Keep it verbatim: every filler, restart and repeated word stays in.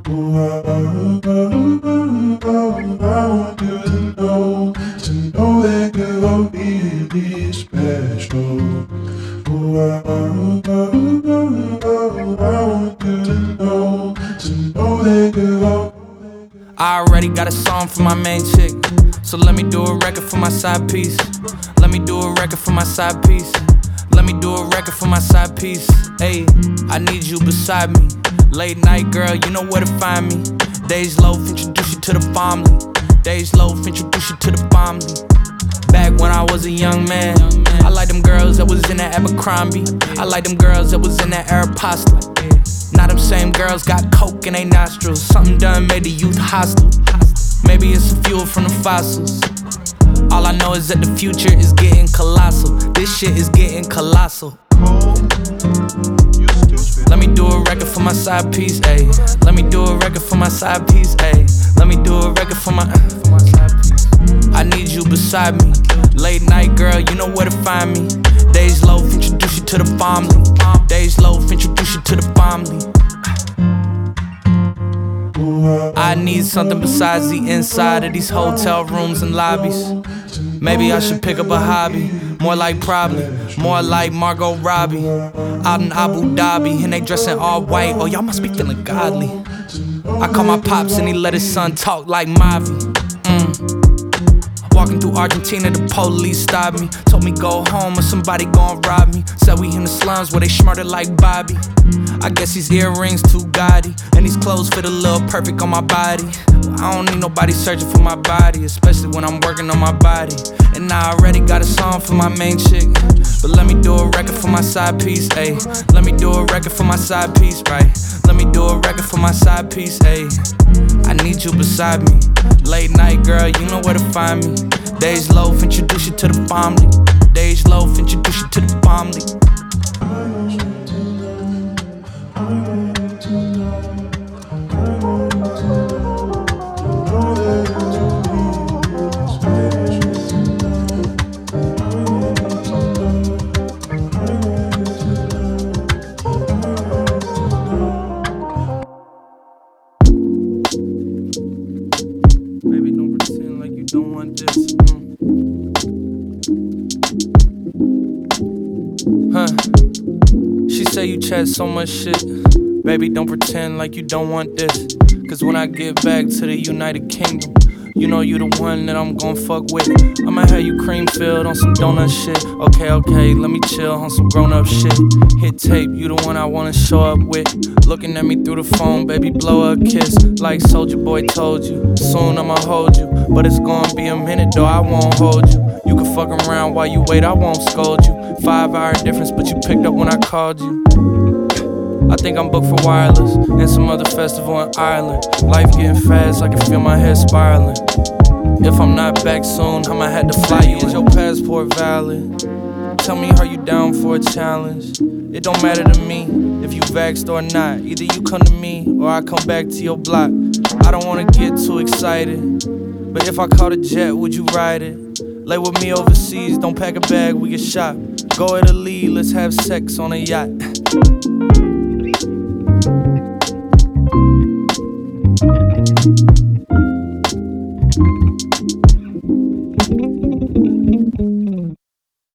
Ooh, I, I, I, I, I want you to know, to know that girl really special. Ooh, I, I, I, I, I want you to know, to know that girl. I already got a song for my main chick, so let me do a record for my side piece. Let me do a record for my side piece. Let me do a record for my side piece. Ayy, I need you beside me. Late night girl, you know where to find me. Days low, introduce you to the family. Days low, introduce you to the family. Back when I was a young man, I like them girls that was in that Abercrombie. I like them girls that was in that Aeropostale. Now them same girls got coke in they nostrils. Something done made the youth hostile. Maybe it's the fuel from the fossils. All I know is that the future is getting colossal. This shit is getting colossal. Let me do a record for my side piece, ayy. Let me do a record for my side piece, ayy. Let me do a record for my, for my side piece. I need you beside me. Late night girl, you know where to find me. Days low, introduce you to the family. Days low, introduce you to the family. I need something besides the inside of these hotel rooms and lobbies. Maybe I should pick up a hobby. More like probably, more like Margot Robbie. Out in Abu Dhabi, and they dressing all white. Oh, y'all must be feeling godly. I call my pops and he let his son talk like Mavi. Mm. Walking through Argentina, the police stopped me. Told me go home or somebody gon' rob me. Said we in the slums where they smarter like Bobby. I guess these earrings too gaudy, and these clothes fit a little perfect on my body. I don't need nobody searching for my body, especially when I'm working on my body. And I already got a song for my main chick, but let me do a record for my side piece, ayy. Let me do a record for my side piece, right? Let me do a record for my side piece, ayy. I need you beside me. Late night girl, you know where to find me. Days low, introduce you to the family. Days low, introduce you to the family. Baby, don't pretend like you don't want this. Mm. Huh. She say you chat so much shit. Baby, don't pretend like you don't want this. Cause when I get back to the United Kingdom, you know you the one that I'm gon' fuck with. I'ma have you cream filled on some donut shit. Okay, okay, let me chill on some grown up shit. Hit tape, you the one I wanna show up with. Looking at me through the phone, baby, blow a kiss. Like Soulja Boy told you, soon I'ma hold you. But it's gonna be a minute though, I won't hold you. You can fuck around while you wait, I won't scold you. Five hour difference, but you picked up when I called you. I think I'm booked for Wireless and some other festival in Ireland. Life getting fast, I can feel my head spiraling. If I'm not back soon, I'ma have to fly you. Is your passport valid? Tell me, are you down for a challenge? It don't matter to me if you vaxxed or not. Either you come to me or I come back to your block. I don't wanna get too excited, but if I caught a jet, would you ride it? Lay with me overseas, don't pack a bag, we get shot. Go Italy, let's have sex on a yacht.